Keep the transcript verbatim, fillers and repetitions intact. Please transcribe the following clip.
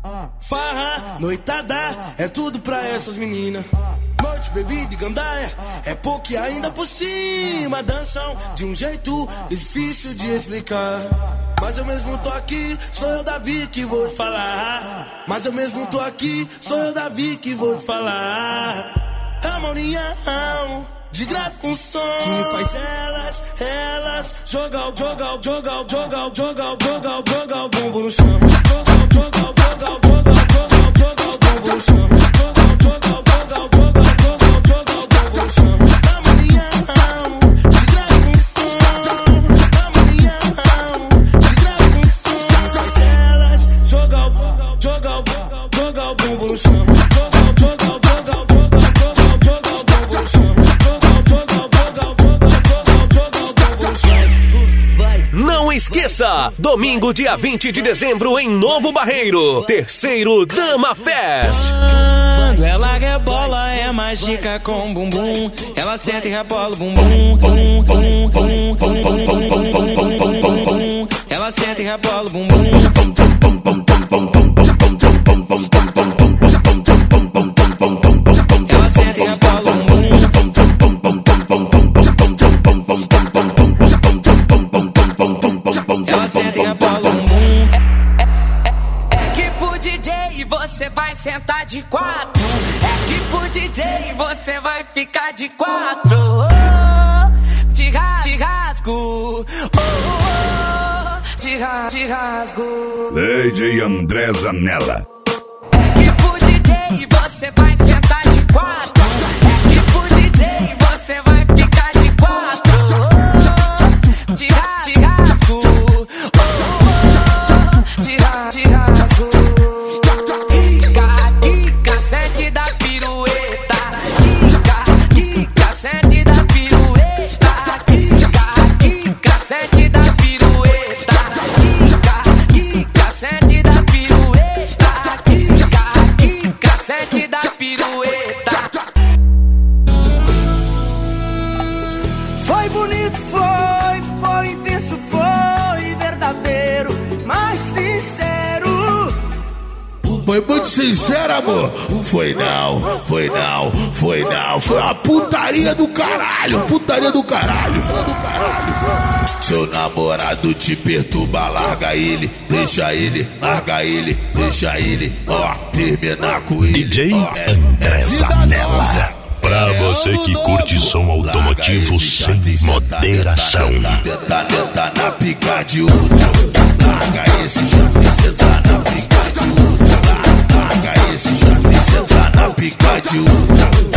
Farra, noitada, é tudo pra essas meninas. Noite, bebida e gandaia, é pouco e ainda por cima. Dançam de um jeito difícil de explicar. Mas eu mesmo tô aqui, sou eu, Davi, que vou te falar. Mas eu mesmo tô aqui, sou eu, Davi, que vou te falar. Harmonia de grave com som que faz elas, elas jogar, jogar, jogar, jogar, jogar, jogar, jogar o bumbum no chão. Jogar, jogar, jogar, jogar, jogar, jogar o bumbum no chão. Jogar, jogar, jogar, jogar, jogar, jogar o bumbum no chão. Harmonia de grave com som, harmonia de grave com som que faz elas jogar, jogar, jogar, jogar o bumbum no chão. Jogar, jogar, jogar, jogar, jogar, jogar o bumbum no chão. Não esqueça, domingo, dia vinte de dezembro, em Novo Barreiro, terceiro Dama Fest. Quando ela rebola é mágica com bumbum. Ela senta e rebola o bumbum, bum, bum, bum, bum, bum, bum, bum. Ela senta e rebola o bumbum. Ela senta e rebola o bumbum. Ela senta e rebola o bumbum. É que pro D J você vai sentar de quatro. É que pro D J você vai ficar de quatro. Oh, te, ra te rasgo. Oh, oh, te, ra te rasgo. D J André Zanella. É que pro D J você vai sentar de quatro. É que pro D J você vai ficar de quatro. Oh, te, ra te rasgo. Oh, oh, te, ra te rasgo. Quica, quica, sete da pirueta. Quica, quica, sete da pirueta. Quica, quica, sete da pirueta. Quica, quica, sete da pirueta. Quica, quica, sete da pirueta. Foi bonito, foi, foi intenso, foi verdadeiro, mas sincero. Foi muito sincero, amor. Foi não, foi não, foi não. Foi uma putaria do caralho, putaria do caralho. Seu namorado te perturba, larga ele, deixa ele, larga ele, deixa ele, ó, terminar com ele. D J ó, André Zanella. Pra você que curte som automotivo sem moderação. Tenta, tenta na pica de outra. Larga esse chave, senta na pica de outra. Larga esse chave, senta na pica de outra.